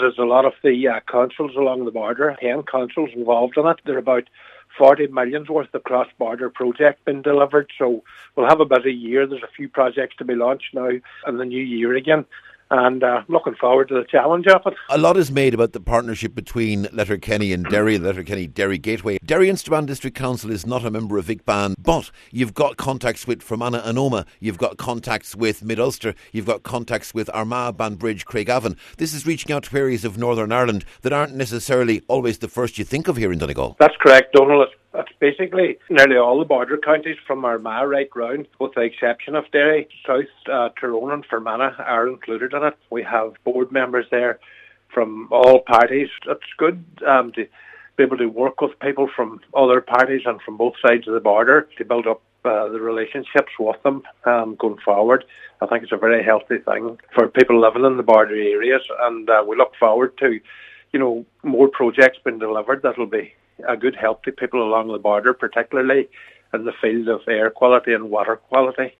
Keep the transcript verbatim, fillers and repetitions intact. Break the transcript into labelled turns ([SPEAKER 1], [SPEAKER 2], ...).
[SPEAKER 1] There's a lot of the uh, councils along the border, ten councils involved in it. There are about forty millions worth of cross-border project been delivered, so we'll have a busy year. There's a few projects to be launched now in the new year again, and uh, looking forward to the challenge of it.
[SPEAKER 2] A lot is made about the partnership between Letterkenny and Derry, Letterkenny Derry Gateway. Derry and Strabane District Council is not a member of VicBan, but you've got contacts with Fermanagh and Omagh, you've got contacts with Mid-Ulster, you've got contacts with Armagh, Banbridge, Craigavon. This is reaching out to areas of Northern Ireland that aren't necessarily always the first you think of here in Donegal.
[SPEAKER 1] That's correct, Donald. It's basically nearly all the border counties from Armagh right round, with the exception of Derry. South, uh, Tyrone and Fermanagh are included in it. We have board members there from all parties. It's good um, to be able to work with people from other parties and from both sides of the border to build up uh, the relationships with them um, going forward. I think it's a very healthy thing for people living in the border areas, and uh, we look forward to, you know, more projects being delivered that'll be a good help to people along the border, particularly in the field of air quality and water quality.